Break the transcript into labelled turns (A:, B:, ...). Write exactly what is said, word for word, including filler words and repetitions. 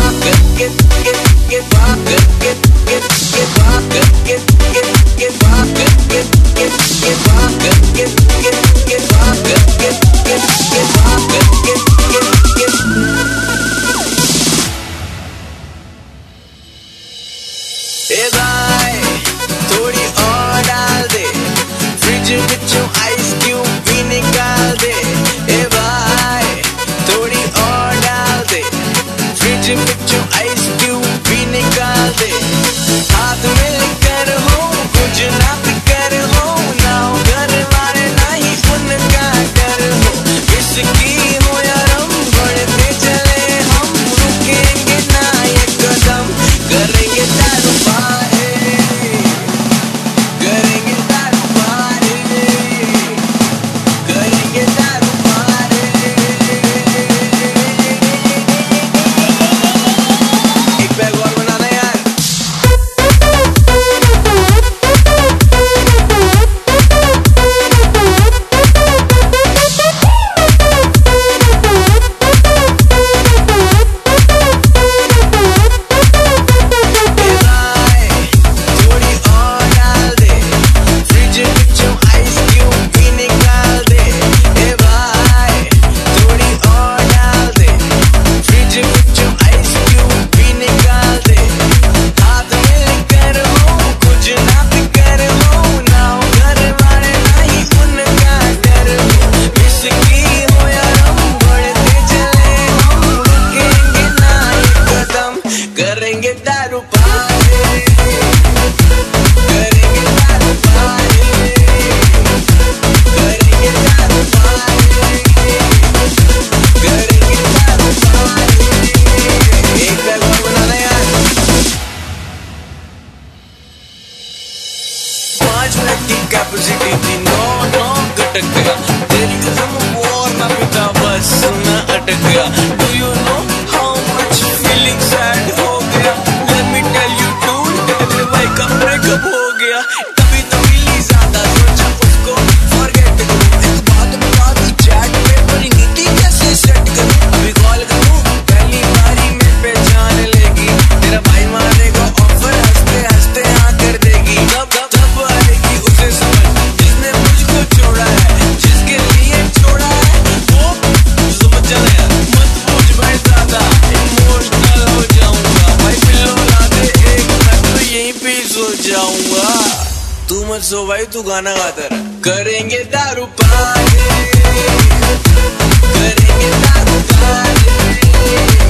A: ए भाई थोड़ी और डाल दे, फ्रिज विचों आइस क्यूब भी निकाल दे। ए भाई थोड़ी और डाल दे, फ्रिज विचों आइस क्यूब भी निकाल दे। हाथ मिलकर हो कुछ ना फिकर हो, ना हो घर वाले ना ही उनका डर हो। इसकी हो या रम बढ़ते चले हम, रुकेंगे ना ये कदम, करेंगे दारू पारे, करेंगे दारू पारे, करेंगे दारू पारे। एक बैग और बनाना यार। करेंगे दारू पारे, करेंगे दारू पारे, करेंगे दारू पारे, करेंगे दारू पारे। एक बैग और बनाना यार। पांच मिनट की कैपेसिटी थी, नौ नौ घटक गया। तेरी कसम और ना पिता बस मैं अटक गया। Do you know how much feeling sad हो गया? Let me tell you dude, भाई का ब्रेकअप हो गया। कभी तो मिली ज्यादा, सोचा उसको फॉरगेट करूं। एक बात बता दी चैट पे, पर नीति कैसे सेट करूं? अभी कॉल करूं, पहली बारी में पहचान लेगी। तेरा भाई मारेगा ऑफर, हंसते हंसते हाँ कर देगी। तब तब आएगी उसे समझ, जिसने मुझको छोड़ा है, जिसके लिए छोड़ा है वो समझ जाना यार। मत पूछ भाई दादा, इमोशनल हो जाऊंगा। भाई पिल्लो ला दे एक, मैं तो यहीं पे सो जाऊंगा। तू मत सो भाई, तू गाना गाता रह। करेंगे दारू पारे, करेंगे दारू पारे।